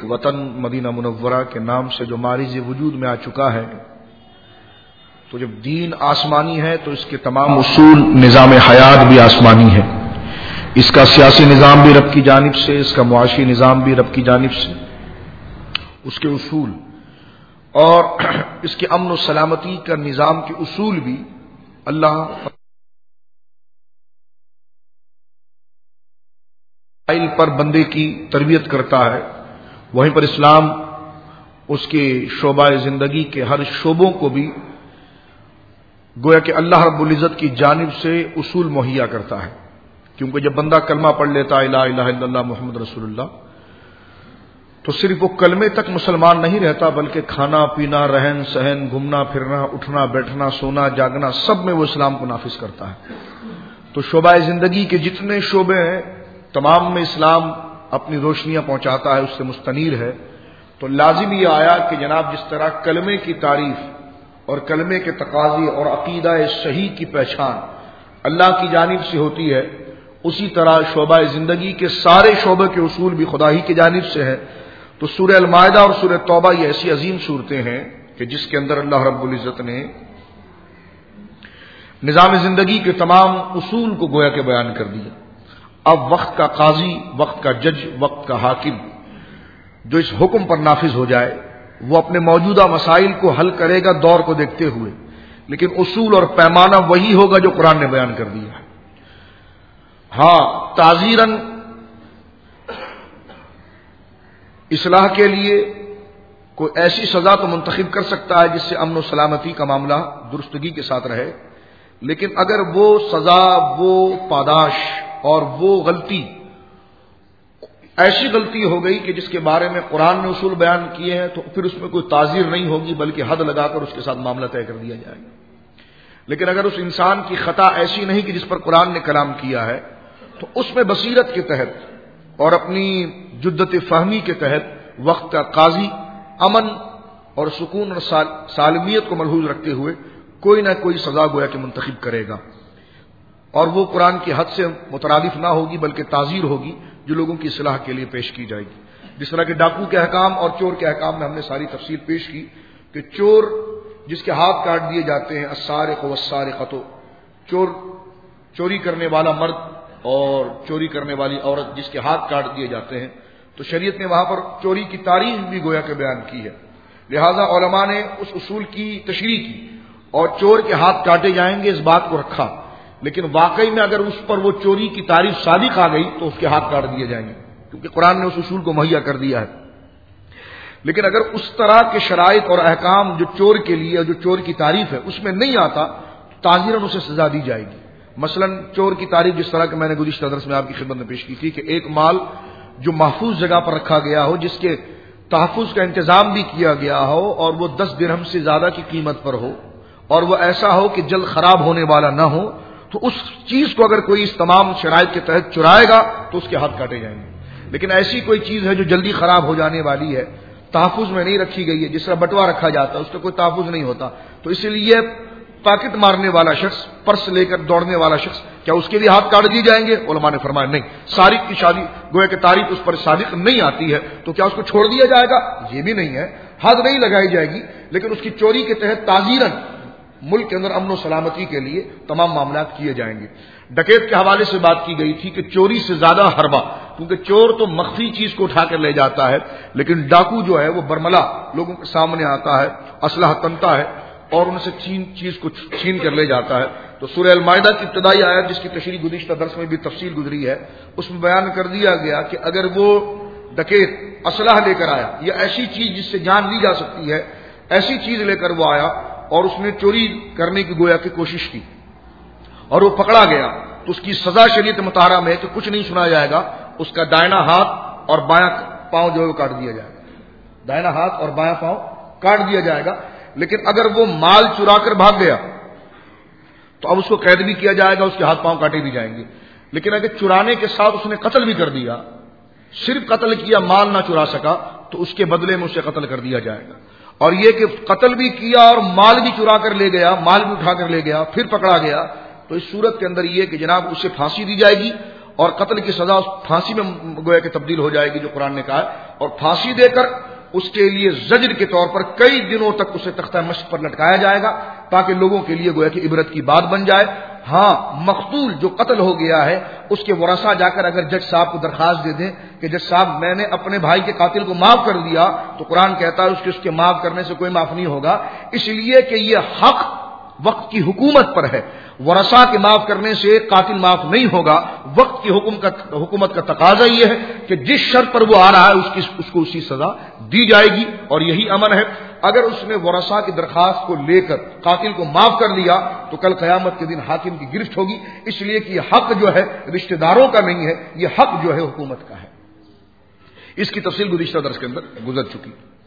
ایک وطن مدینہ منورہ کے نام سے جو مارز وجود میں آ چکا ہے، تو جب دین آسمانی ہے تو اس کے تمام اصول، نظام حیات بھی آسمانی ہے. اس کا سیاسی نظام بھی رب کی جانب سے، اس کا معاشی نظام بھی رب کی جانب سے، اس کے اصول اور اس کے امن و سلامتی کا نظام کے اصول بھی اللہ پر بندے کی تربیت کرتا ہے. وہیں پر اسلام اس کے شعبہ زندگی کے ہر شعبوں کو بھی گویا کہ اللہ رب العزت کی جانب سے اصول مہیا کرتا ہے. کیونکہ جب بندہ کلمہ پڑھ لیتا ہے لا الہ الا اللہ محمد رسول اللہ، تو صرف وہ کلمے تک مسلمان نہیں رہتا، بلکہ کھانا پینا، رہن سہن، گھومنا پھرنا، اٹھنا بیٹھنا، سونا جاگنا، سب میں وہ اسلام کو نافذ کرتا ہے. تو شعبہ زندگی کے جتنے شعبے ہیں تمام میں اسلام اپنی روشنیاں پہنچاتا ہے، اس سے مستنیر ہے. تو لازم یہ آیا کہ جناب جس طرح کلمے کی تعریف اور کلمے کے تقاضے اور عقیدہ صحیح کی پہچان اللہ کی جانب سے ہوتی ہے، اسی طرح شعبہ زندگی کے سارے شعبے کے اصول بھی خدا ہی کی جانب سے ہیں. تو سورہ المائدہ اور سورہ توبہ یہ ایسی عظیم صورتیں ہیں کہ جس کے اندر اللہ رب العزت نے نظام زندگی کے تمام اصول کو گویا کے بیان کر دیا. اب وقت کا قاضی، وقت کا جج، وقت کا حاکم جو اس حکم پر نافذ ہو جائے وہ اپنے موجودہ مسائل کو حل کرے گا دور کو دیکھتے ہوئے، لیکن اصول اور پیمانہ وہی ہوگا جو قرآن نے بیان کر دیا ہے. ہاں تعزیراً اصلاح کے لیے کوئی ایسی سزا تو منتخب کر سکتا ہے جس سے امن و سلامتی کا معاملہ درستگی کے ساتھ رہے، لیکن اگر وہ سزا، وہ پاداش اور وہ غلطی ایسی غلطی ہو گئی کہ جس کے بارے میں قرآن نے اصول بیان کیے ہیں، تو پھر اس میں کوئی تعزیر نہیں ہوگی بلکہ حد لگا کر اس کے ساتھ معاملہ طے کر دیا جائے گا. لیکن اگر اس انسان کی خطا ایسی نہیں کہ جس پر قرآن نے کلام کیا ہے، تو اس میں بصیرت کے تحت اور اپنی جدت فہمی کے تحت وقت کا قاضی امن اور سکون اور سالمیت کو ملحوظ رکھتے ہوئے کوئی نہ کوئی سزا گویا کہ منتخب کرے گا، اور وہ قرآن کی حد سے مترادف نہ ہوگی بلکہ تعزیر ہوگی جو لوگوں کی اصلاح کے لیے پیش کی جائے گی. جس طرح کہ ڈاکو کے احکام اور چور کے احکام میں ہم نے ساری تفصیل پیش کی کہ چور جس کے ہاتھ کاٹ دیے جاتے ہیں، السارق والسارقۃ، چوری کرنے والا مرد اور چوری کرنے والی عورت جس کے ہاتھ کاٹ دیے جاتے ہیں، تو شریعت نے وہاں پر چوری کی تاریخ بھی گویا کہ بیان کی ہے. لہذا علماء نے اس اصول کی تشریح کی اور چور کے ہاتھ کاٹے جائیں گے اس بات کو رکھا، لیکن واقعی میں اگر اس پر وہ چوری کی تعریف صادق آ گئی تو اس کے ہاتھ کاٹ دیے جائیں گے، کیونکہ قرآن نے اس اصول کو مہیا کر دیا ہے. لیکن اگر اس طرح کے شرائط اور احکام جو چور کے لیے جو چور کی تعریف ہے اس میں نہیں آتا تو تعزیراً اسے سزا دی جائے گی. مثلا چور کی تعریف جس طرح کہ میں نے گزشتہ درس میں آپ کی خدمت میں پیش کی تھی کہ ایک مال جو محفوظ جگہ پر رکھا گیا ہو، جس کے تحفظ کا انتظام بھی کیا گیا ہو، اور وہ 10 درہم سے زیادہ کی قیمت پر ہو، اور وہ ایسا ہو کہ جلد خراب ہونے والا نہ ہو، تو اس چیز کو اگر کوئی اس تمام شرائط کے تحت چرائے گا تو اس کے ہاتھ کاٹے جائیں گے. لیکن ایسی کوئی چیز ہے جو جلدی خراب ہو جانے والی ہے، تحفظ میں نہیں رکھی گئی ہے، جس طرح بٹوا رکھا جاتا ہے اس کا کوئی تحفظ نہیں ہوتا، تو اس لیے پاکٹ مارنے والا شخص، پرس لے کر دوڑنے والا شخص، کیا اس کے بھی ہاتھ کاٹ دیے جائیں گے؟ علماء نے فرمایا نہیں. سارق کی شادی گویا کہ تاریخ اس پر صادق نہیں آتی ہے تو کیا اس کو چھوڑ دیا جائے گا؟ یہ بھی نہیں ہے، حد نہیں لگائی جائے گی، لیکن اس کی چوری کے تحت تعزیراً ملک کے اندر امن و سلامتی کے لیے تمام معاملات کیے جائیں گے. ڈکیت کے حوالے سے بات کی گئی تھی کہ چوری سے زیادہ حربہ، کیونکہ چور تو مخفی چیز کو اٹھا کر لے جاتا ہے، لیکن ڈاکو جو ہے وہ برملا لوگوں کے سامنے آتا ہے، اسلحہ تنتا ہے اور ان سے چیز کو چھین کر لے جاتا ہے. تو سورہ المائدہ کی ابتدائی آیت جس کی تشریح گزشتہ درس میں بھی تفصیل گزری ہے، اس میں بیان کر دیا گیا کہ اگر وہ ڈکیت اسلحہ لے کر آیا یا ایسی چیز جس سے جان لی جا سکتی ہے، ایسی چیز لے کر وہ آیا اور اس نے چوری کرنے کی گویا کی کوشش کی اور وہ پکڑا گیا، تو اس کی سزا شریعت مطہرہ میں کہ کچھ نہیں سنا جائے گا، اس کا دائنا ہاتھ اور بایاں پاؤں جو ہے وہ کاٹ دیا جائے گا. دائنا ہاتھ اور بایاں پاؤں کاٹ دیا جائے گا. لیکن اگر وہ مال چرا کر بھاگ گیا تو اب اس کو قید بھی کیا جائے گا، اس کے ہاتھ پاؤں کاٹے بھی جائیں گے. لیکن اگر چرانے کے ساتھ اس نے قتل بھی کر دیا، صرف قتل کیا، مال نہ چرا سکا، تو اس کے بدلے میں اسے قتل کر دیا جائے گا. اور یہ کہ قتل بھی کیا اور مال بھی چرا کر لے گیا، مال بھی اٹھا کر لے گیا، پھر پکڑا گیا، تو اس صورت کے اندر یہ کہ جناب اسے پھانسی دی جائے گی اور قتل کی سزا پھانسی میں گویا کہ تبدیل ہو جائے گی جو قرآن نے کہا ہے، اور پھانسی دے کر اس کے لیے زجر کے طور پر کئی دنوں تک اسے تختہ مشق پر لٹکایا جائے گا تاکہ لوگوں کے لیے گویا کہ عبرت کی بات بن جائے۔ ہاں، مقتول جو قتل ہو گیا ہے اس کے ورثاء جا کر اگر جج صاحب کو درخواست دے دیں کہ جج صاحب میں نے اپنے بھائی کے قاتل کو معاف کر دیا، تو قرآن کہتا ہے اس کے معاف کرنے سے کوئی معاف نہیں ہوگا، اس لیے کہ یہ حق وقت کی حکومت پر ہے۔ ورثاء کے معاف کرنے سے قاتل معاف نہیں ہوگا، وقت کی حکومت کا تقاضا یہ ہے کہ جس شرط پر وہ آ رہا ہے اس کو اسی سزا دی جائے گی، اور یہی امن ہے۔ اگر اس نے ورثاء کی درخواست کو لے کر قاتل کو معاف کر لیا تو کل قیامت کے دن حاکم کی گرفت ہوگی، اس لیے کہ یہ حق جو ہے رشتہ داروں کا نہیں ہے، یہ حق جو ہے حکومت کا ہے۔ اس کی تفصیل گزشتہ درس کے اندر گزر چکی۔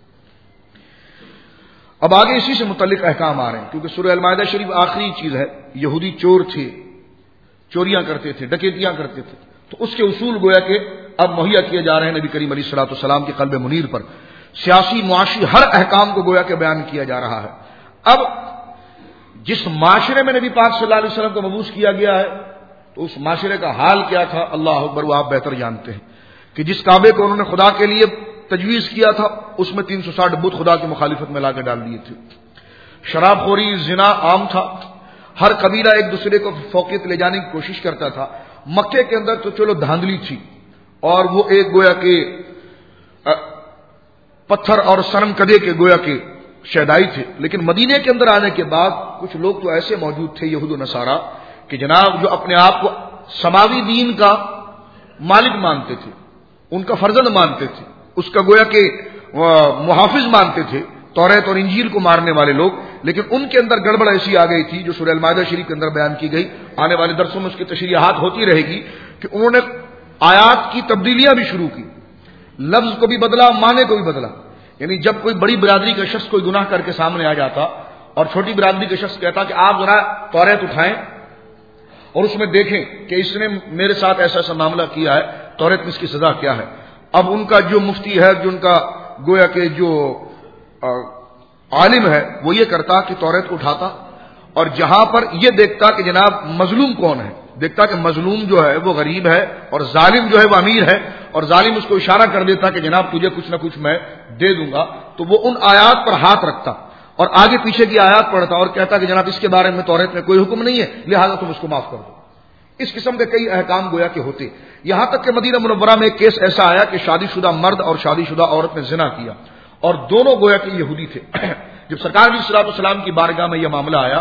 اب آگے اسی سے متعلق احکام آ رہے ہیں، کیونکہ سورہ المائدہ شریف آخری چیز ہے۔ یہودی چور تھے، چوریاں کرتے تھے، ڈکیتیاں کرتے تھے، تو اس کے اصول گویا کہ اب مہیا کیے جا رہے ہیں نبی کریم علیہ الصلوۃ والسلام کے قلب منیر پر۔ سیاسی معاشی ہر احکام کو گویا کہ بیان کیا جا رہا ہے۔ اب جس معاشرے میں نبی پاک صلی اللہ علیہ وسلم کو مبعوث کیا گیا ہے تو اس معاشرے کا حال کیا تھا، اللہ اکبر، وہ آپ بہتر جانتے ہیں کہ جس کعبے کو انہوں نے خدا کے لیے تجویز کیا تھا اس میں 360 بت خدا کی مخالفت میں لا کے ڈال دیے تھے۔ شراب خوری، زنا عام تھا، ہر قبیلہ ایک دوسرے کو فوقیت لے جانے کی کوشش کرتا تھا۔ مکے کے اندر تو چلو دھاندلی تھی اور وہ ایک گویا کہ پتھر اور صنم کدے کے گویا کے شیدائی تھے، لیکن مدینے کے اندر آنے کے بعد کچھ لوگ تو ایسے موجود تھے یہود و نصارہ کہ جناب جو اپنے آپ کو سماوی دین کا مالک مانتے تھے، ان کا فرزند مانتے تھے، اس کا گویا کہ محافظ مانتے تھے، توریت اور انجیل کو مارنے والے لوگ، لیکن ان کے اندر گڑبڑ ایسی آ گئی تھی جو سورہ المائدہ شریف کے اندر بیان کی گئی، آنے والے درسوں میں اس کی تشریحات ہوتی رہے گی، کہ انہوں نے آیات کی تبدیلیاں بھی شروع کی، لفظ کو بھی بدلا، معنی کو بھی بدلا۔ یعنی جب کوئی بڑی برادری کا شخص کوئی گناہ کر کے سامنے آ جاتا اور چھوٹی برادری کا شخص کہتا کہ آپ ذرا توریت اٹھائیں اور اس میں دیکھیں کہ اس نے میرے ساتھ ایسا ایسا معاملہ کیا ہے، توریت میں اس کی سزا کیا ہے۔ اب ان کا جو مفتی ہے، جو ان کا گویا کہ جو عالم ہے، وہ یہ کرتا کہ توریت کو اٹھاتا اور جہاں پر یہ دیکھتا کہ جناب مظلوم کون ہے، دیکھتا کہ مظلوم جو ہے وہ غریب ہے اور ظالم جو ہے وہ امیر ہے، اور ظالم اس کو اشارہ کر دیتا کہ جناب تجھے کچھ نہ کچھ میں دے دوں گا، تو وہ ان آیات پر ہاتھ رکھتا اور آگے پیچھے کی آیات پڑھتا اور کہتا کہ جناب اس کے بارے میں توریت میں کوئی حکم نہیں ہے، لہذا تم اس کو معاف کر دو۔ اس قسم کے کئی احکام گویا کے ہوتے، یہاں تک کہ مدینہ منورہ میں ایک کیس ایسا آیا کہ شادی شدہ مرد اور شادی شدہ عورت نے زنا کیا اور دونوں گویا کہ یہودی تھے۔ جب سرکار علیہ الصلوۃ والسلام کی بارگاہ میں یہ معاملہ آیا،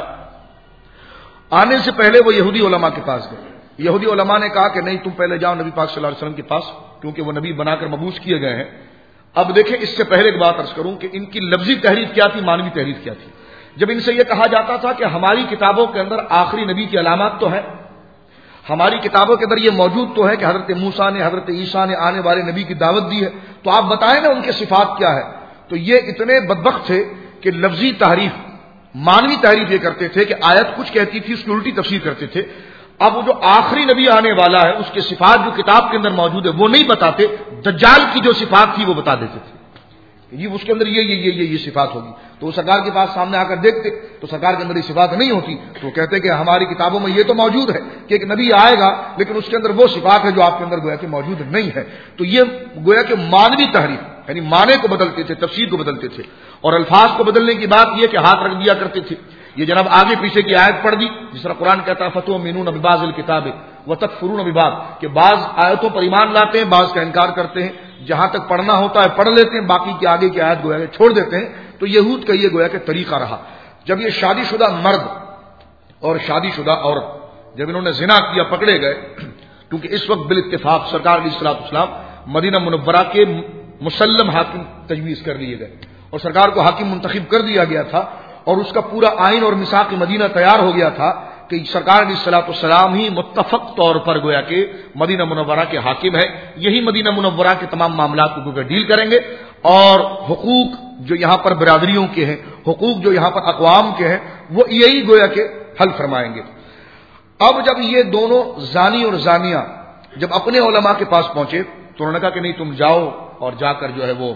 آنے سے پہلے وہ یہودی علماء کے پاس گئے۔ یہودی علماء نے کہا کہ نہیں، تم پہلے جاؤ نبی پاک صلی اللہ علیہ وسلم کے پاس، کیونکہ وہ نبی بنا کر مبعوث کیے گئے ہیں۔ اب دیکھیں، اس سے پہلے ایک بات عرض کروں کہ ان کی لفظی تحریر کیا تھی، معنوی تحریر کیا تھی۔ جب ان سے یہ کہا جاتا تھا کہ ہماری کتابوں کے اندر آخری نبی کی علامات تو ہے، ہماری کتابوں کے اندر یہ موجود تو ہے کہ حضرت موسیٰ نے، حضرت عیسیٰ نے آنے والے نبی کی دعوت دی ہے، تو آپ بتائیں نا ان کے صفات کیا ہے۔ تو یہ اتنے بدبخت تھے کہ لفظی تحریف، معنوی تحریف یہ کرتے تھے کہ آیت کچھ کہتی تھی، اس کی الٹی تفسیر کرتے تھے۔ اب وہ جو آخری نبی آنے والا ہے اس کے صفات جو کتاب کے اندر موجود ہے وہ نہیں بتاتے، دجال کی جو صفات تھی وہ بتا دیتے تھے کہ جی اس کے اندر یہ صفات ہوگی، تو وہ سرکار کے پاس سامنے آ کر دیکھتے تو سرکار کے اندر یہ صفات نہیں ہوتی، تو وہ کہتے کہ ہماری کتابوں میں یہ تو موجود ہے کہ ایک نبی آئے گا لیکن اس کے اندر وہ صفات ہے جو آپ کے اندر گویا کہ موجود نہیں ہے۔ تو یہ گویا کہ معنوی تحریف، یعنی معنی کو بدلتے تھے، تفسیر کو بدلتے تھے، اور الفاظ کو بدلنے کی بات یہ کہ ہاتھ رکھ دیا کرتے تھے۔ یہ جناب آگے پیچھے کی آیت پڑھ دی، جس طرح قرآن کہتا ہے فتؤمنون ببعض الکتاب وتکفرون ببعض، کہ بعض آیتوں پر ایمان لاتے ہیں، بعض کا انکار کرتے ہیں، جہاں تک پڑھنا ہوتا ہے پڑھ لیتے ہیں، باقی کی آگے کی آیت گویا کہ چھوڑ دیتے ہیں۔ تو یہود کا یہ گویا کہ طریقہ رہا۔ جب یہ شادی شدہ مرد اور شادی شدہ عورت جب انہوں نے زنا کیا پکڑے گئے، کیونکہ اس وقت بالاتفاق سرکار علیہ الصلوۃ والسلام مدینہ منورہ کے مسلم حاکم تجویز کر لیے گئے اور سرکار کو حاکم منتخب کر دیا گیا تھا، اور اس کا پورا آئین اور میثاق مدینہ تیار ہو گیا تھا کہ سرکار علیہ الصلوۃ والسلام ہی متفق طور پر گویا کہ مدینہ منورہ کے حاکم ہے، یہی مدینہ منورہ کے تمام معاملات کو ڈیل کریں گے، اور حقوق جو یہاں پر برادریوں کے ہیں، حقوق جو یہاں پر اقوام کے ہیں، وہ یہی گویا کہ حل فرمائیں گے۔ اب جب یہ دونوں زانی اور زانیہ جب اپنے علماء کے پاس پہنچے تو انہوں نے کہا کہ نہیں، تم جاؤ اور جا کر جو ہے وہ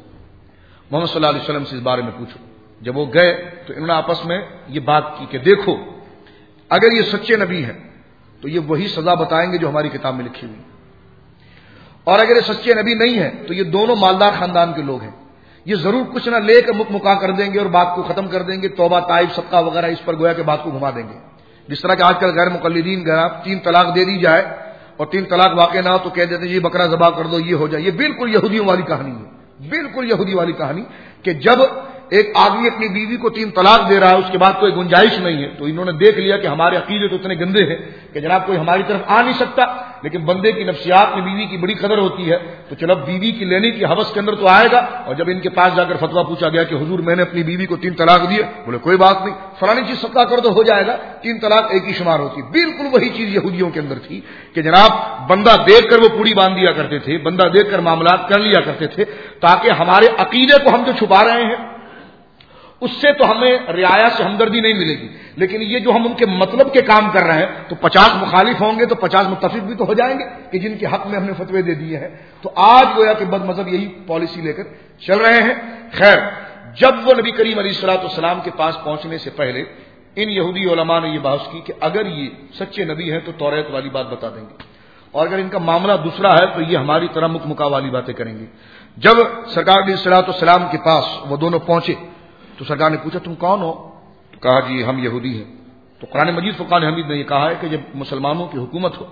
محمد صلی اللہ علیہ وسلم سے اس بارے میں پوچھو۔ جب وہ گئے تو انہوں نے آپس میں یہ بات کی کہ دیکھو، اگر یہ سچے نبی ہیں تو یہ وہی سزا بتائیں گے جو ہماری کتاب میں لکھی ہوئی. اور اگر یہ سچے نبی نہیں ہیں تو یہ دونوں مالدار خاندان کے لوگ ہیں. یہ ضرور کچھ نہ لے کر مکا کر دیں گے اور بات کو ختم کر دیں گے. توبہ طائب صدقہ وغیرہ اس پر گویا کہ بات کو گھما دیں گے. جس طرح کہ آج کل غیر مقلدین گیا 3 طلاق دے دی جائے اور 3 طلاق واقع نہ ہو تو کہہ دیتے ہیں جی بکرا ذبح کر دو یہ ہو جائے. یہ بالکل یہودیوں والی کہانی ہے, بالکل یہودی والی کہانی کہ جب ایک آدمی اپنی بیوی کو 3 طلاق دے رہا ہے اس کے بعد کوئی گنجائش نہیں ہے تو انہوں نے دیکھ لیا کہ ہمارے عقیدے تو اتنے گندے ہیں کہ جناب کوئی ہماری طرف آ نہیں سکتا, لیکن بندے کی نفسیات میں بیوی کی بڑی قدر ہوتی ہے تو چلو بیوی کی لینے کی حوث کے اندر تو آئے گا. اور جب ان کے پاس جا کر فتویٰ پوچھا گیا کہ حضور میں نے اپنی بیوی کو 3 طلاق دیے, بولے کوئی بات نہیں فلانی چیز صدقہ کر دو ہو جائے گا, 3 طلاق ایک ہی شمار ہوتی. بالکل وہی چیز یہودیوں کے اندر تھی کہ جناب بندہ دیکھ کر وہ پوڑی باندھ دیا کرتے تھے, بندہ دیکھ کر معاملات کر لیا کرتے تھے تاکہ ہمارے عقیدے کو ہم جو چھپا رہے ہیں اس سے تو ہمیں رعایا سے ہمدردی نہیں ملے گی, لیکن یہ جو ہم ان کے مطلب کے کام کر رہے ہیں تو 50 مخالف ہوں گے تو 50 متفق بھی تو ہو جائیں گے کہ جن کے حق میں ہم نے فتوے دے دیے ہیں. تو آج گویا کہ بد مذہب یہی پالیسی لے کر چل رہے ہیں. خیر, جب وہ نبی کریم علیہ الصلوۃ والسلام کے پاس پہنچنے سے پہلے ان یہودی علماء نے یہ بحث کی کہ اگر یہ سچے نبی ہیں تو توریت والی بات بتا دیں گے, اور اگر ان کا معاملہ دوسرا ہے تو یہ ہماری طرح مکا والی باتیں کریں گے. جب سرکار علیہ الصلوۃ والسلام کے پاس وہ دونوں پہنچے تو سرکار نے پوچھا تم کون ہو؟ تو کہا جی ہم یہودی ہیں. تو قرآن مجید فرقان حمید نے یہ کہا ہے کہ جب مسلمانوں کی حکومت ہو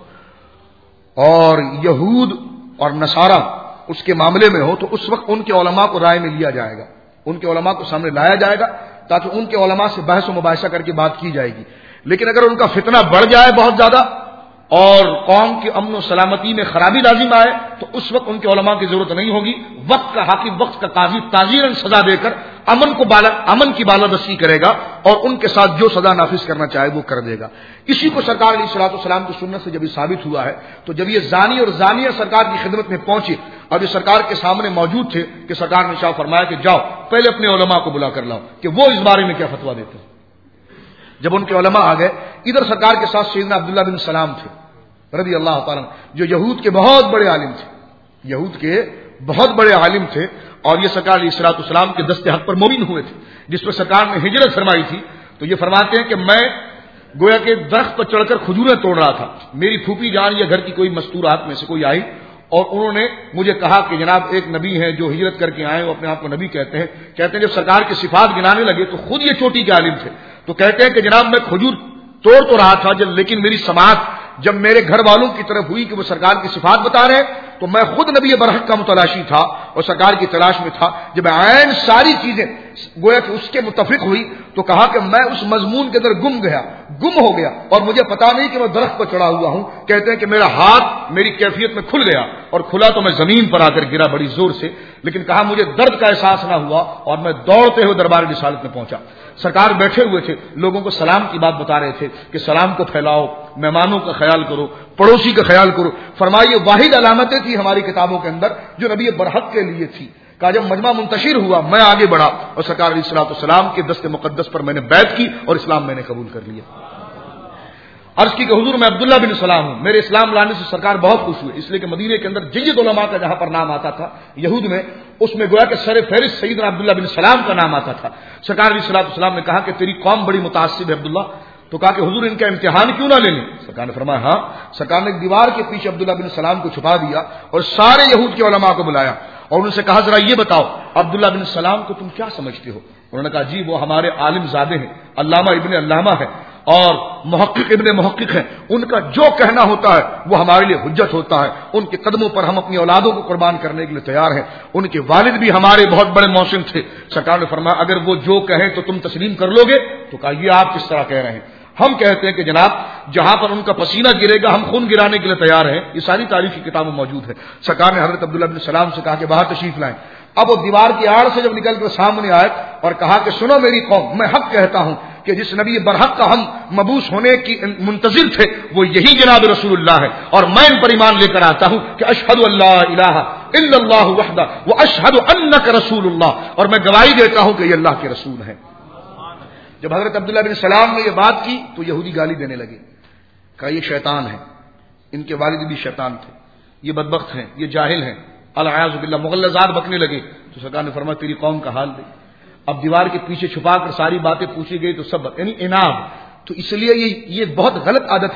اور یہود اور نصارہ اس کے معاملے میں ہو تو اس وقت ان کے علماء کو رائے میں لیا جائے گا, ان کے علماء کو سامنے لایا جائے گا تاکہ ان کے علماء سے بحث و مباحثہ کر کے بات کی جائے گی. لیکن اگر ان کا فتنہ بڑھ جائے بہت زیادہ اور قوم کی امن و سلامتی میں خرابی لازم آئے تو اس وقت ان کے علماء کی ضرورت نہیں ہوگی. وقت کا حاکم, وقت کا قاضی تعزیراً سزا دے کر امن کی بالادستی کرے گا اور ان کے ساتھ جو سزا نافذ کرنا چاہے وہ کر دے گا. اسی کو سرکار علیہ الصلوۃ والسلام کی سنت سے جب یہ ثابت ہوا ہے تو جب یہ زانی اور زانیہ سرکار کی خدمت میں پہنچے اور یہ سرکار کے سامنے موجود تھے کہ سرکار نے شاہ فرمایا کہ جاؤ پہلے اپنے علماء کو بلا کر لاؤ کہ وہ اس بارے میں کیا فتویٰ دیتے ہیں. جب ان کے علماء آ گئے, ادھر سرکار کے ساتھ سیدنا عبداللہ بن سلام تھے رضی اللہ تعالیٰ جو یہود کے بہت بڑے عالم تھے, یہود کے بہت بڑے عالم تھے, اور یہ سرکار علیہ الصلوۃ والسلام کے دست حق پر مومن ہوئے تھے جس پر سرکار نے ہجرت فرمائی تھی. تو یہ فرماتے ہیں کہ میں گویا کہ درخت پر چڑھ کر کھجوریں توڑ رہا تھا, میری پھوپھی جان یا گھر کی کوئی مستورات میں سے کوئی آئی اور انہوں نے مجھے کہا کہ جناب ایک نبی ہیں جو ہجرت کر کے آئے, وہ اپنے آپ کو نبی کہتے ہیں جب سرکار کی صفات گنانے لگے تو خود یہ چوٹی کے عالم تھے. تو کہتے ہیں کہ جناب میں کھجور توڑ تو رہا تھا لیکن میری سماعت جب میرے گھر والوں کی طرف ہوئی کہ وہ سرکار کی صفات بتا رہے تو میں خود نبی برحق کا متلاشی تھا اور سرکار کی تلاش میں تھا. جب عین ساری چیزیں گویا کہ اس کے متفق ہوئی تو کہا کہ میں اس مضمون کے اندر گم ہو گیا اور مجھے پتا نہیں کہ میں درخت پر چڑھا ہوا ہوں. کہتے ہیں کہ میرا ہاتھ میری کیفیت میں کھل گیا اور کھلا تو میں زمین پر آ کر گرا بڑی زور سے, لیکن کہا مجھے درد کا احساس نہ ہوا اور میں دوڑتے ہوئے دربار رسالت میں پہنچا. سرکار بیٹھے ہوئے تھے, لوگوں کو سلام کی بات بتا رہے تھے کہ سلام کو پھیلاؤ, مہمانوں کا خیال کرو, پڑوسی کا خیال کرو. فرمائیے واحد علامتیں تھی ہماری کتابوں کے اندر جو نبی برحق کے لیے تھی. کہا جب مجمع منتشر ہوا میں آگے بڑھا اور سرکار علیہ الصلوۃ والسلام کے دست مقدس پر میں نے بیعت کی اور اسلام میں نے قبول کر لیا. عرض کی کہ حضور میں عبداللہ بن سلام ہوں, میرے اسلام لانے سے سرکار بہت خوش ہوئے, اس لیے کہ مدینے کے اندر جید علماء کا جہاں پر نام آتا تھا یہود میں اس میں گویا کہ سر فہرست سیدنا عبداللہ بن سلام کا نام آتا تھا. سرکار علیہ الصلوۃ والسلام نے کہا کہ تیری قوم بڑی متعصب ہے عبداللہ. تو کہا کہ حضور ان کا امتحان کیوں نہ لے لیں؟ سرکار نے فرمایا ہاں. سرکار نے دیوار کے پیچھے عبداللہ بن سلام کو چھپا دیا اور سارے یہود کے علماء کو بلایا اور ان سے کہا ذرا یہ بتاؤ عبداللہ بن سلام کو تم کیا سمجھتے ہو؟ انہوں نے کہا جی وہ ہمارے عالم زادے ہیں, علامہ ابن علامہ ہیں اور محقق ابن محقق ہیں, ان کا جو کہنا ہوتا ہے وہ ہمارے لیے حجت ہوتا ہے, ان کے قدموں پر ہم اپنی اولادوں کو قربان کرنے کے لیے تیار ہیں. ان کے والد بھی ہمارے بہت بڑے محسن تھے. سرکار نے فرمایا اگر وہ جو کہیں تو تم تسلیم کر لو گے؟ تو کہا یہ آپ کس طرح کہہ رہے ہیں؟ ہم کہتے ہیں کہ جناب جہاں پر ان کا پسینہ گرے گا ہم خون گرانے کے لیے تیار ہیں. یہ ساری تاریخ کی کتابوں موجود ہے. سرکار نے حضرت عبداللہ بن سلام سے کہا کہ باہر تشریف لائیں. اب وہ دیوار کی آڑ سے جب نکل کر سامنے آئے اور کہا کہ سنو میری قوم, میں حق کہتا ہوں کہ جس نبی برحق کا ہم مبعوث ہونے کی منتظر تھے وہ یہی جناب رسول اللہ ہے, اور میں ان پر ایمان لے کر آتا ہوں کہ اشہد اللہ الہ الا اللہ وحدہ واشہد انک رسول اللہ, اور میں گواہی دیتا ہوں کہ یہ اللہ کے رسول ہیں. جب حضرت عبداللہ بن سلام نے یہ بات کی تو یہودی گالی دینے لگے, کہا یہ شیطان ہے, ان کے والد بھی شیطان تھے, یہ بدبخت ہیں, یہ جاہل ہیں, العیاذ باللہ. مغلظات بکنے لگے تو سرکار نے فرمایا تیری قوم کا حال دے. اب دیوار کے پیچھے چھپا کر ساری باتیں پوچھی گئی تو سب یعنی اناب. تو اس لیے یہ بہت غلط عادت ہے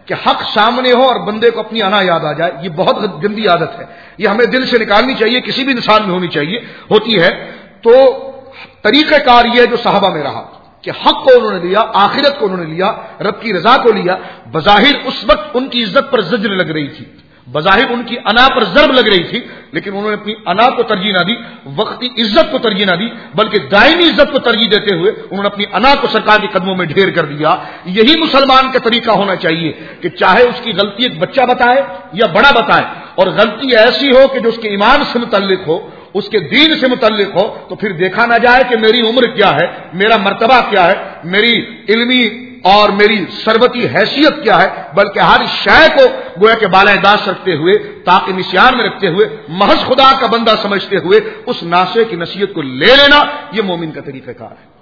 کہ حق سامنے ہو اور بندے کو اپنی انا یاد آ جائے. یہ بہت گندی عادت ہے, یہ ہمیں دل سے نکالنی چاہیے, کسی بھی انسان میں ہونی چاہیے, ہوتی ہے. تو طریقہ کار یہ جو صحابہ میں رہا کہ حق کو انہوں نے لیا, آخرت کو انہوں نے لیا, رب کی رضا کو لیا. بظاہر اس وقت ان کی عزت پر زجر لگ رہی تھی, بظاہر ان کی انا پر ضرب لگ رہی تھی, لیکن انہوں نے اپنی انا کو ترجیح نہ دی, وقتی عزت کو ترجیح نہ دی, بلکہ دائمی عزت کو ترجیح دیتے ہوئے انہوں نے اپنی انا کو سرکار کے قدموں میں ڈھیر کر دیا. یہی مسلمان کا طریقہ ہونا چاہیے کہ چاہے اس کی غلطی ایک بچہ بتائے یا بڑا بتائے, اور غلطی ایسی ہو کہ جو اس کے ایمان سے متعلق ہو, اس کے دین سے متعلق ہو, تو پھر دیکھا نہ جائے کہ میری عمر کیا ہے, میرا مرتبہ کیا ہے, میری علمی اور میری ثروتی حیثیت کیا ہے, بلکہ ہر شے کو گویا کہ بالائے داشت رکھتے ہوئے, تاکہ نسیان میں رکھتے ہوئے, محض خدا کا بندہ سمجھتے ہوئے اس ناشے کی نصیحت کو لے لینا, یہ مومن کا طریقہ کار ہے.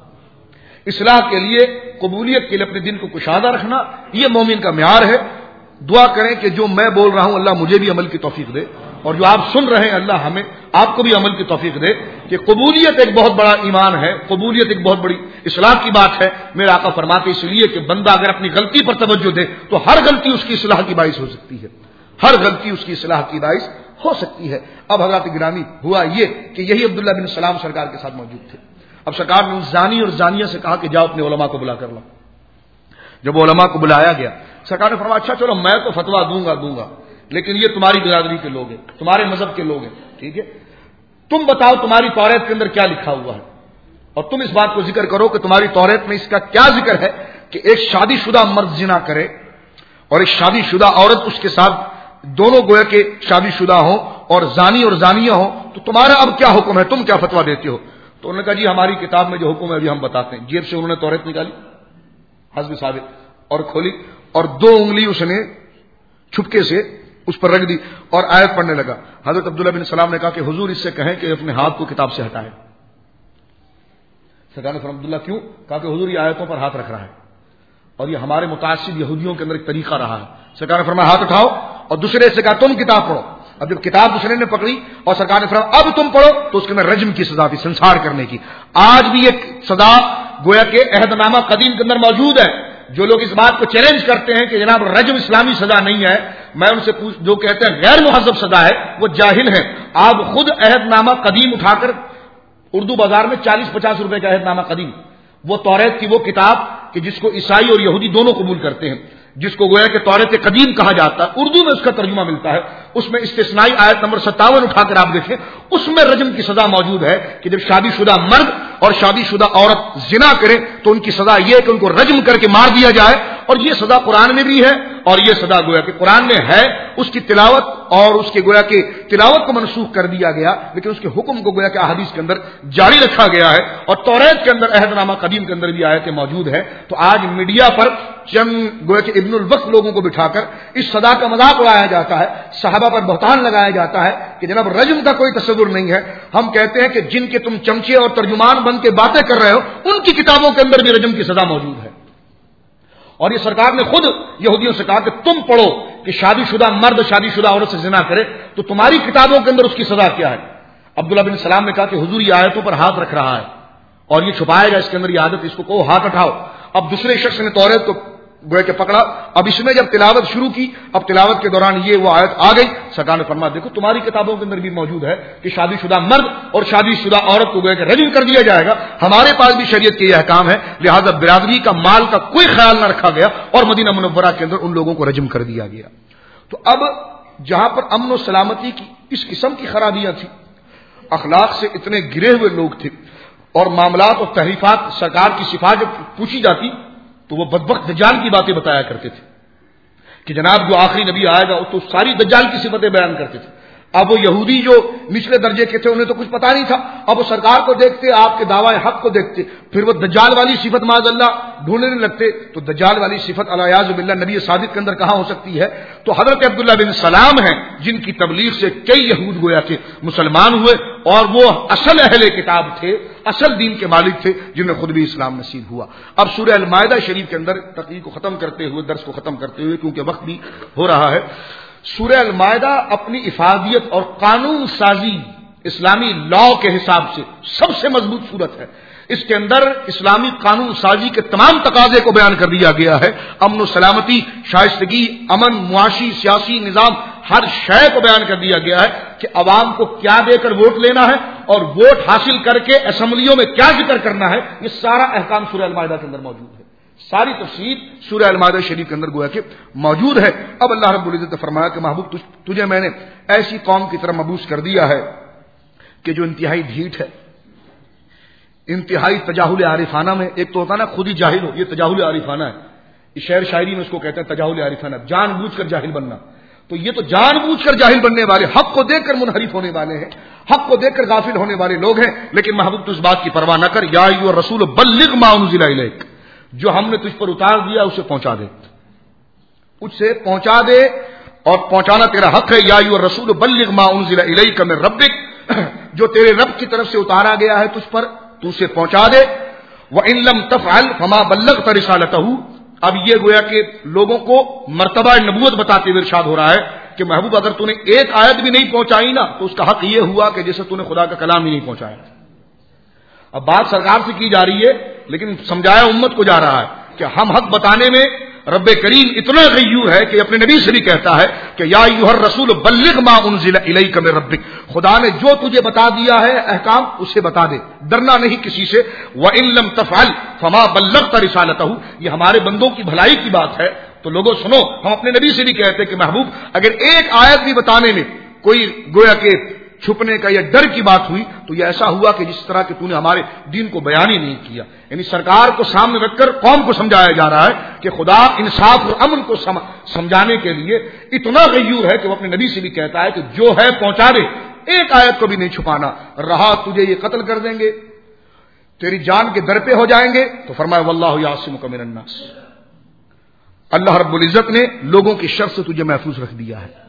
اصلاح کے لیے, قبولیت کے لیے اپنے دل کو کشادہ رکھنا, یہ مومن کا معیار ہے. دعا کریں کہ جو میں بول رہا ہوں اللہ مجھے بھی عمل کی توفیق دے, اور جو آپ سن رہے ہیں اللہ ہمیں آپ کو بھی عمل کی توفیق دے. کہ قبولیت ایک بہت بڑا ایمان ہے, قبولیت ایک بہت بڑی اصلاح کی بات ہے. میرے آقا فرماتے اس لیے کہ بندہ اگر اپنی غلطی پر توجہ دے تو ہر غلطی اس کی اصلاح کی باعث ہو سکتی ہے, ہر غلطی اس کی اصلاح کی باعث ہو سکتی ہے. اب حضرات گرامی ہوا یہ کہ یہی عبداللہ بن سلام سرکار کے ساتھ موجود تھے. اب سرکار نے زانی اور زانیہ سے کہا کہ جاؤ اپنے علماء کو بلا کر لاؤ. جب علماء کو بلایا گیا, سرکار نے فرمایا اچھا چلو میں تو فتوا دوں گا, لیکن یہ تمہاری برادری کے لوگ ہیں, تمہارے مذہب کے لوگ ہیں, ٹھیک ہے, تم بتاؤ تمہاری توریت کے اندر کیا لکھا ہوا ہے, اور تم اس بات کو ذکر کرو کہ تمہاری توریت میں اس کا کیا ذکر ہے کہ ایک شادی شدہ مرد زنا کرے اور ایک شادی شدہ عورت اس کے ساتھ, دونوں گویا کہ شادی شدہ ہوں اور زانی اور زانیہ ہوں, تو تمہارا اب کیا حکم ہے, تم کیا فتوا دیتے ہو؟ تو انہوں نے کہا جی ہماری کتاب میں جو حکم ہے ابھی ہم بتاتے ہیں. جیب سے انہوں نے توریت نکالی حسب ثابت اور کھولی, اور 2 انگلی اس نے چھپکے سے اس پر رکھ دی اور آیت پڑھنے لگا. حضرت عبداللہ بن سلام نے کہا کہ حضور اس سے کہیں کہ اپنے ہاتھ کو کتاب سے ہٹائے. سرکار نے فرمایا عبداللہ کیوں؟ کہا کہ حضور یہ آیتوں پر ہاتھ رکھ رہا ہے, اور یہ ہمارے متعصب یہودیوں کے اندر ایک طریقہ رہا ہے. سرکار نے فرمایا ہاتھ اٹھاؤ, اور دوسرے سے کہا تم کتاب پڑھو. اب جب کتاب دوسرے نے پکڑی اور سرکار نے فرمایا اب تم پڑھو, تو اس کے میں رجم کی سزا تھی, سنسار کرنے کی. آج بھی ایک سزا گویا کہ عہد نامہ قدیم کے اندر موجود ہے. جو لوگ اس بات کو چیلنج کرتے ہیں کہ جناب رجم اسلامی سزا نہیں ہے, میں ان سے جو کہتے ہیں غیر مہذب سزا ہے, وہ جاہل ہیں. آپ خود عہد نامہ قدیم اٹھا کر, اردو بازار میں 40-50 روپے کا عہد نامہ قدیم, وہ توریت کی وہ کتاب کہ جس کو عیسائی اور یہودی دونوں قبول کرتے ہیں, جس کو گویا کہ توریت قدیم کہا جاتا ہے, اردو میں اس کا ترجمہ ملتا ہے. اس میں استثنائی آیت نمبر 57 اٹھا کر آپ دیکھیں, اس میں رجم کی سزا موجود ہے کہ جب شادی شدہ مرد اور شادی شدہ عورت زنا کرے تو ان کی سزا یہ ہے کہ ان کو رجم کر کے مار دیا جائے. اور یہ سزا قرآن میں بھی ہے, اور یہ سزا گویا کہ قرآن میں ہے, اس کی تلاوت اور اس کے گویا کہ تلاوت کو منسوخ کر دیا گیا, لیکن اس کے حکم کو گویا کہ احادیث کے اندر جاری رکھا گیا ہے, اور توریت کے اندر عہد نامہ قدیم کے اندر بھی آیتیں موجود ہے. تو آج میڈیا پر چند گویا کہ ابن الوقت لوگوں کو بٹھا کر اس سزا کا مذاق اڑایا جاتا ہے, صحابہ پر بہتان لگایا جاتا ہے کہ جناب رجم کا کوئی تصور نہیں ہے. ہم کہتے ہیں کہ جن کے تم چمچے اور ترجمان بن کے باتیں کر رہے ہو, ان کی کتابوں کے اندر بھی رجم کی سزا موجود ہے. اور یہ سرکار نے خود یہودیوں سے کہا کہ تم پڑھو کہ شادی شدہ مرد شادی شدہ عورت سے زنا کرے تو تمہاری کتابوں کے اندر اس کی سزا کیا ہے. عبداللہ بن سلام نے کہا کہ حضور یہ آیتوں پر ہاتھ رکھ رہا ہے اور یہ چھپائے گا اس کے اندر یہ عادت, اس کو کہو ہاتھ اٹھاؤ. اب دوسرے شخص نے توریت کو گویا کہ پکڑا, اب اس نے جب تلاوت شروع کی, اب تلاوت کے دوران یہ وہ آیت آ گئی. سرکار نے فرمایا دیکھو تمہاری کتابوں کے اندر بھی موجود ہے کہ شادی شدہ مرد اور شادی شدہ عورت کو گویا کہ رجم کر دیا جائے گا. ہمارے پاس بھی شریعت کے یہ احکام ہے, لہذا برادری کا مال کا کوئی خیال نہ رکھا گیا اور مدینہ منورہ کے اندر ان لوگوں کو رجم کر دیا گیا. تو اب جہاں پر امن و سلامتی کی اس قسم کی خرابیاں تھیں, اخلاق سے اتنے گرے ہوئے لوگ تھے, اور معاملات اور تحریفات سرکار کی صفات جب پوچھی جاتی تو وہ بدبخت دجال کی باتیں بتایا کرتے تھے کہ جناب جو آخری نبی آئے گا تو ساری دجال کی صفتیں بیان کرتے تھے. اب وہ یہودی جو نچلے درجے کے تھے انہیں تو کچھ پتا نہیں تھا, اب وہ سرکار کو دیکھتے, آپ کے دعوی حق کو دیکھتے, پھر وہ دجال والی صفت معاذ اللہ ڈھونڈنے لگتے. تو دجال والی صفت الیاذ باللہ نبی صادق کے اندر کہاں ہو سکتی ہے؟ تو حضرت عبداللہ بن سلام ہیں جن کی تبلیغ سے کئی یہود گویا کہ مسلمان ہوئے, اور وہ اصل اہل کتاب تھے, اصل دین کے مالک تھے, جنہیں خود بھی اسلام نصیب ہوا. اب سورہ المائدہ شریف کے اندر تقریر کو ختم کرتے ہوئے, درس کو ختم کرتے ہوئے, کیونکہ وقت بھی ہو رہا ہے, سورہ المائدہ اپنی افادیت اور قانون سازی اسلامی لا کے حساب سے سب سے مضبوط صورت ہے. اس کے اندر اسلامی قانون سازی کے تمام تقاضے کو بیان کر دیا گیا ہے. امن و سلامتی، شائستگی، امن، معاشی، سیاسی نظام، ہر شے کو بیان کر دیا گیا ہے کہ عوام کو کیا دے کر ووٹ لینا ہے اور ووٹ حاصل کر کے اسمبلیوں میں کیا ذکر کرنا ہے. یہ سارا احکام سورہ المائدہ کے اندر موجود ہے. ساری تفصیل سورہ المائدہ شریف کے اندر گویا کہ موجود ہے. اب اللہ رب العزت نے فرمایا کہ محبوب تجھے میں نے ایسی قوم کی طرف مبعوث کر دیا ہے کہ جو انتہائی ڈھیٹ ہے، انتہائی تجاہل عارفانہ میں. ایک تو ہوتا ہے نا خود ہی جاہل ہو، یہ تجاہل عارفانہ ہے. یہ شعر شاعری میں اس کو کہتے ہیں تجاہل عارفانہ، جان بوجھ کر جاہل بننا. تو یہ تو جان بوجھ کر جاہل بننے والے، حق کو دیکھ کر منحرف ہونے والے ہیں، حق کو دیکھ کر غافل ہونے والے لوگ ہیں. لیکن محبوب تو اس بات کی پرواہ نہ کر، یا ایھا الرسول بلغ ما انزل الیک، جو ہم نے تجھ پر اتار دیا اسے پہنچا دے، اسے پہنچا دے، اور پہنچانا تیرا حق ہے. یا ایھا الرسول بلغ ما انزل الیک من ربک، جو تیرے رب کی طرف سے اتارا گیا ہے تجھ پر تو اسے پہنچا دے. وَإِن لَّمْ تَفْعَلْ فَمَا بَلَّغْتَ رِسَالَتَهُ. اب یہ گویا کہ لوگوں کو مرتبہ نبوت بتاتے ہوئے ارشاد ہو رہا ہے کہ محبوب اگر تو نے ایک آیت بھی نہیں پہنچائی نا تو اس کا حق یہ ہوا کہ جیسے تو نے خدا کا کلام ہی نہیں پہنچایا. اب بات سرکار سے کی جا رہی ہے لیکن سمجھایا امت کو جا رہا ہے کہ ہم حق بتانے میں رب کریم اتنا غیور ہے کہ اپنے نبی سے بھی کہتا ہے کہ یا ایھا الرسول بلغ ما انزل الیک من ربک، خدا نے جو تجھے بتا دیا ہے احکام اسے بتا دے، ڈرنا نہیں کسی سے. وَإِن لَّمْ تَفْعَلْ فَمَا بَلَّغْتَ رِسَالَتَهُ. یہ ہمارے بندوں کی بھلائی کی بات ہے. تو لوگوں سنو، ہم اپنے نبی سے بھی کہتے ہیں کہ محبوب اگر ایک آیت بھی بتانے میں کوئی گویا کہ چھپنے کا یا ڈر کی بات ہوئی تو یہ ایسا ہوا کہ جس طرح کہ تو نے ہمارے دین کو بیان ہی نہیں کیا. یعنی سرکار کو سامنے رکھ کر قوم کو سمجھایا جا رہا ہے کہ خدا انصاف اور امن کو سمجھانے کے لیے اتنا غیور ہے کہ وہ اپنے نبی سے بھی کہتا ہے کہ جو ہے پہنچا دے، ایک آیت کو بھی نہیں چھپانا. رہا تجھے یہ قتل کر دیں گے، تیری جان کے در پہ ہو جائیں گے، تو فرمایا واللہ یعصمک من الناس، اللہ رب العزت نے لوگوں کی شر سے تجھے محفوظ رکھ دیا ہے.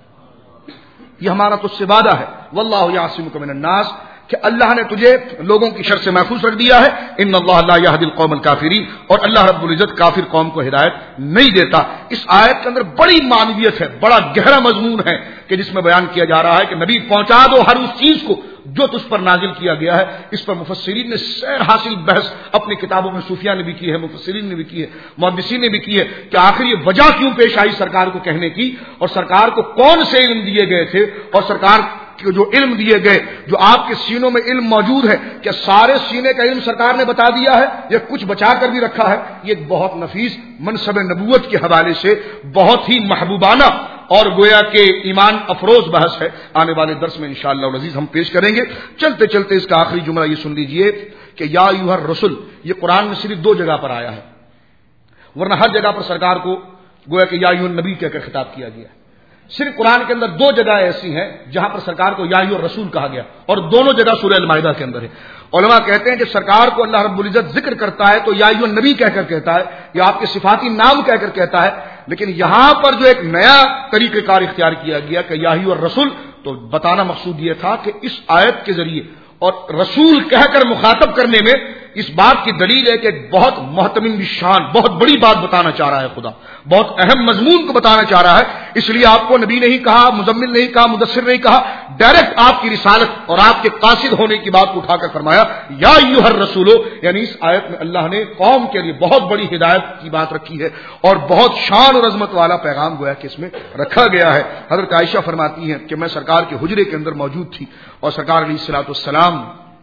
یہ ہمارا تجھ سے وعدہ ہے، واللہ یعصمک من الناس، کہ اللہ نے تجھے لوگوں کی شر سے محفوظ رکھ دیا ہے. ان اللہ لا یہدی القوم الکافرین، اور اللہ رب العزت کافر قوم کو ہدایت نہیں دیتا. اس آیت کے اندر بڑی معنویت ہے، بڑا گہرا مضمون ہے کہ جس میں بیان کیا جا رہا ہے کہ نبی پہنچا دو ہر اس چیز کو جو تجھ پر نازل کیا گیا ہے. اس پر مفسرین نے سیر حاصل بحث اپنی کتابوں میں صوفیہ نے بھی کی ہے، مفسرین نے بھی کی ہے، محدثین نے بھی کی ہے کہ آخر یہ وجہ کیوں پیش آئی سرکار کو کہنے کی، اور سرکار کو کون سے علم دیے گئے تھے، اور سرکار جو علم دیے گئے، جو آپ کے سینوں میں علم موجود ہے، کیا سارے سینے کا علم سرکار نے بتا دیا ہے یا کچھ بچا کر بھی رکھا ہے؟ یہ ایک بہت نفیس منصب نبوت کے حوالے سے بہت ہی محبوبانہ اور گویا کہ ایمان افروز بحث ہے. آنے والے درس میں انشاءاللہ العزیز ہم پیش کریں گے. چلتے چلتے اس کا آخری جملہ یہ سن لیجئے کہ یا ایھا الرسل، یہ قرآن میں صرف 2 جگہ پر آیا ہے، ورنہ ہر جگہ پر سرکار کو گویا کہ یا ایھا النبی کہہ کر خطاب کیا گیا ہے. صرف قرآن کے اندر 2 جگہ ایسی ہیں جہاں پر سرکار کو یا ایھا الرسول کہا گیا، اور دونوں جگہ سورہ المائدہ کے اندر ہے. علماء کہتے ہیں کہ سرکار کو اللہ رب العزت ذکر کرتا ہے تو یا ایھا النبی کہہ کر کہتا ہے، یا آپ کے صفاتی نام کہہ کر کہتا ہے. لیکن یہاں پر جو ایک نیا طریقہ کار اختیار کیا گیا کہ یا ایھا الرسول، تو بتانا مقصود یہ تھا کہ اس آیت کے ذریعے اور رسول کہہ کر مخاطب کرنے میں اس بات کی دلیل ہے کہ بہت محتمم شان، بہت بڑی بات بتانا چاہ رہا ہے خدا، بہت اہم مضمون کو بتانا چاہ رہا ہے. اس لیے آپ کو نبی نہیں کہا، مزمل نہیں کہا، مدثر نہیں کہا، ڈائریکٹ آپ کی رسالت اور آپ کے قاصد ہونے کی بات کو اٹھا کر فرمایا یا ایھا الرسول. یعنی اس آیت میں اللہ نے قوم کے لیے بہت بڑی ہدایت کی بات رکھی ہے اور بہت شان اور عظمت والا پیغام گویا کہ اس میں رکھا گیا ہے. حضرت عائشہ فرماتی ہیں کہ میں سرکار کے حجرے کے اندر موجود تھی اور سرکار علیہ الصلوۃ والسلام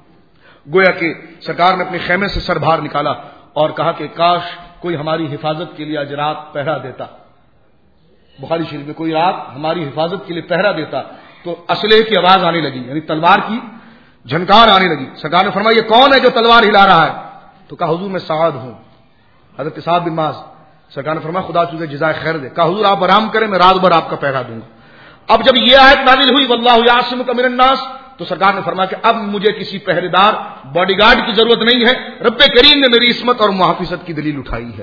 گویا کہ سرکار نے اپنے خیمے سے سر باہر نکالا اور کہا کہ کاش کوئی ہماری حفاظت کے لیے آج رات پہرا دیتا. بخاری شریف میں کوئی رات ہماری حفاظت کے لیے پہرا دیتا. تو اسلحے کی آواز آنے لگی، یعنی تلوار کی جھنکار آنے لگی. سرکار نے فرمایا یہ کون ہے جو تلوار ہلا رہا ہے؟ تو کہا حضور میں سعد ہوں، حضرت سعد بن معاذ. سرکار نے فرمایا خدا تجھے جزائے خیر دے. کہا حضور آپ آرام کریں، میں رات بھر آپ کا پہرا دوں گا. اب جب یہ آیت نازل ہوئی واللہ یعصمک من الناس، تو سرکار نے فرمایا کہ اب مجھے کسی پہرے دار باڈی گارڈ کی ضرورت نہیں ہے، رب کریم نے میری عصمت اور محافظت کی دلیل اٹھائی ہے.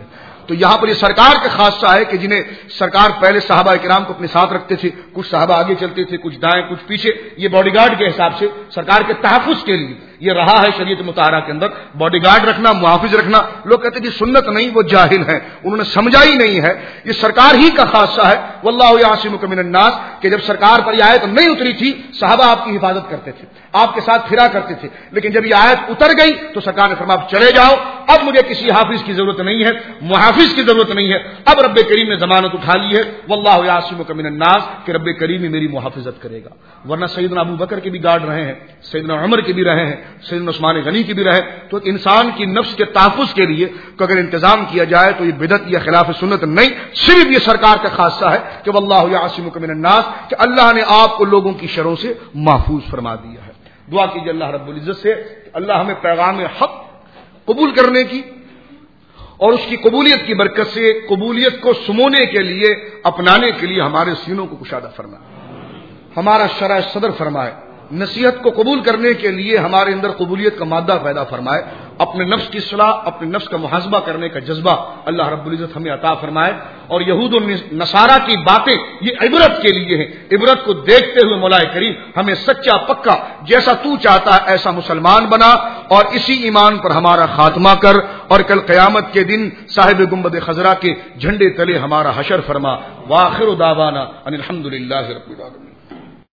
تو یہاں پر یہ سرکار کا خاصہ ہے کہ جنہیں سرکار پہلے صحابہ کرام کو اپنے ساتھ رکھتے تھے، کچھ صحابہ آگے چلتے تھے، کچھ دائیں کچھ پیچھے، یہ باڈی گارڈ کے حساب سے سرکار کے تحفظ کے لیے یہ رہا ہے شریعت مطہرہ کے اندر، باڈی گارڈ رکھنا، محافظ رکھنا۔ لوگ کہتے ہیں کہ سنت نہیں، وہ جاہل ہیں، انہوں نے سمجھا ہی نہیں ہے، یہ سرکار ہی کا خاصہ ہے۔ واللہ یعصمک من الناس کہ جب سرکار پر یہ آیت نہیں اتری تھی صحابہ آپ کی حفاظت کرتے تھے، آپ کے ساتھ پھرا کرتے تھے، لیکن جب یہ آیت اتر گئی تو سرکار نے فرمایا اب چلے جاؤ، اب مجھے کسی حافظ کی ضرورت نہیں ہے، محافظ کی ضرورت نہیں ہے، اب رب کریم نے ضمانت اٹھا لی ہے، واللہ یعصمک من الناس کہ رب کریم ہی میری محافظت کرے گا۔ ورنہ سیدنا ابو بکر کے بھی گارڈ رہے ہیں، سیدنا عمر کے بھی رہے ہیں، سیدنا عثمان غنی کے بھی رہے، تو انسان کی نفس کے تحفظ کے لیے اگر انتظام کیا جائے تو یہ بدعت یا خلاف سنت نہیں، صرف یہ سرکار کا خاصہ ہے کہ واللہ یعصمک من الناس کہ اللہ نے آپ کو لوگوں کی شروں سے محفوظ فرما دیا ہے۔ دعا کیجیے اللہ رب العزت سے کہ اللہ ہمیں پیغام حق قبول کرنے کی اور اس کی قبولیت کی برکت سے قبولیت کو سمونے کے لیے اپنانے کے لیے ہمارے سینوں کو کشادہ فرمائے، ہمارا شرح صدر فرمائے، نصیحت کو قبول کرنے کے لیے ہمارے اندر قبولیت کا مادہ پیدا فرمائے، اپنے نفس کی اصلاح، اپنے نفس کا محاسبہ کرنے کا جذبہ اللہ رب العزت ہمیں عطا فرمائے۔ اور یہود و نصارہ کی باتیں یہ عبرت کے لیے ہیں، عبرت کو دیکھتے ہوئے مولا کریم ہمیں سچا پکا جیسا تو چاہتا ہے ایسا مسلمان بنا اور اسی ایمان پر ہمارا خاتمہ کر، اور کل قیامت کے دن صاحب گنبد خضرا کے جھنڈے تلے ہمارا حشر فرما۔ وآخر دعوانا ان الحمد للہ رب العالمین۔